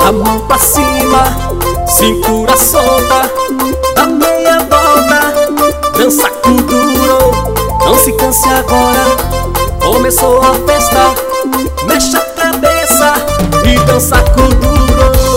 A mão pra cima, cintura solta, dá meia volta, dança com duro. Não se canse agora, começou a festa. Mexe a cabeça e dança com duro.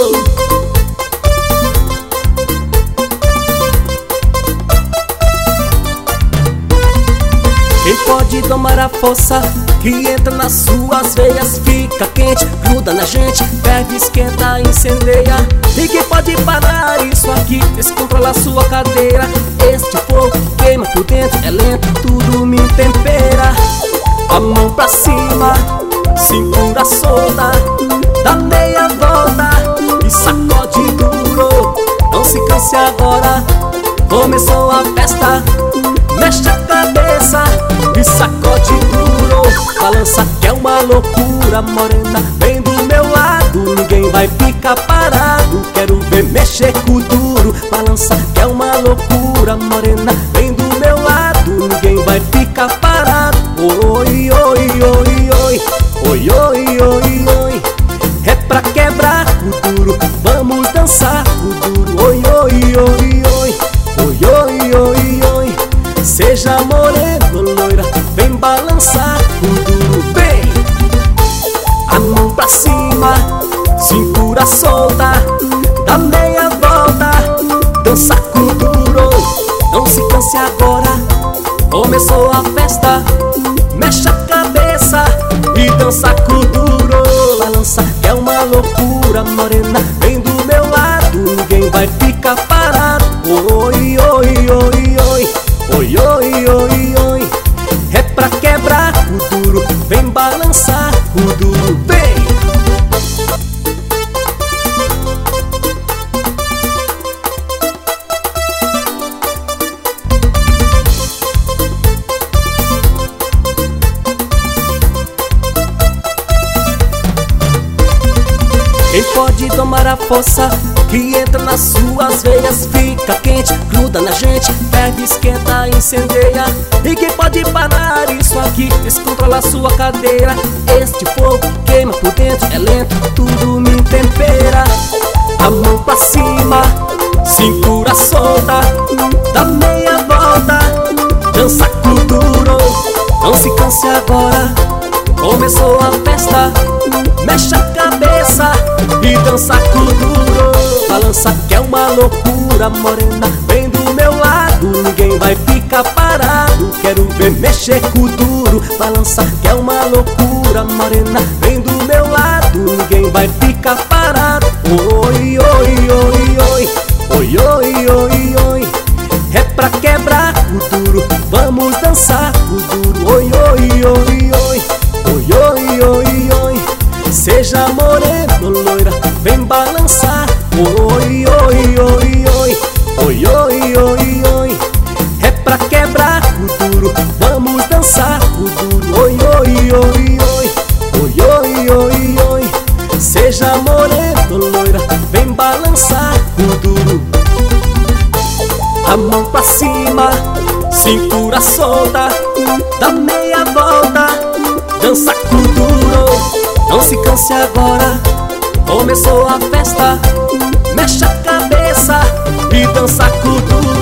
Quem pode domar a força que entra nas suas veias? Fica quente, gruda na gente, ferve, esquenta, incendeia. E quem pode parar isso aqui? Descontrola a sua cadeira. Este fogo queima por dentro, é lento, tudo me tempera. A mão pra cima, cintura solta, dá meia volta e sacode duro. Não se canse agora, começou a festa. Mexe a cabeça e sacode duro. Balança que é uma loucura, morena, vem do meu lado. Ninguém vai ficar parado, quero ver mexer com duro. Balança que é uma loucura, morena, vem do meu lado. Ninguém vai ficar parado. Oi, oi, oi, oi, oi, oi, oi, oi. É pra quebrar o duro, vamos dançar o duro. Oi, oi, oi, oi, oi, oi, oi, oi. Seja morena, loira, vem balançar o duro, vem. A mão pra cima, cintura solta, dá meia volta, dança com duro. Não se canse agora, começou a festa. Mexe a cabeça e dança com duro. Balança que é uma loucura, morena, vem do meu lado. Ninguém vai ficar parado. Oi, oi, oi, oi, oi, oi, oi, oi. É pra quebrar o duro, vem balançar o duro, vem. Quem pode domar a força que entra nas suas veias? Fica quente, gruda na gente, ferve, esquenta, incendeia. E quem pode parar isso aqui? Descontrola a sua cadeira. Este fogo queima por dentro, é lento, tudo me tempera. A mão pra cima, cintura solta, dá meia volta, dança com duro. Não se canse agora, começou a festa. Mexe a cabeça e dança com duro. Balança que é uma loucura, morena, vem do meu lado. Ninguém vai ficar parado, quero ver mexer com duro. Balança que é uma loucura, morena, vem do meu lado. Ninguém vai ficar parado. Oi, oi, oi, oi, oi, oi, oi, oi. É pra quebrar o duro, vamos dançar o duro. Oi, oi, oi, oi, oi, oi, oi, oi. Seja morena, loira, vem balançar. Oi, oi, oi, oi, oi, oi, oi, oi. É pra quebrar o duro, vamos dançar o duro. Oi, oi, oi, oi, oi, oi, oi, oi. Seja morena, loira, vem balançar o duro. A mão pra cima, cintura solta, dá meia volta, dança com duro. Não se canse agora, começou a festa. Mexe a cabeça e dança com duro.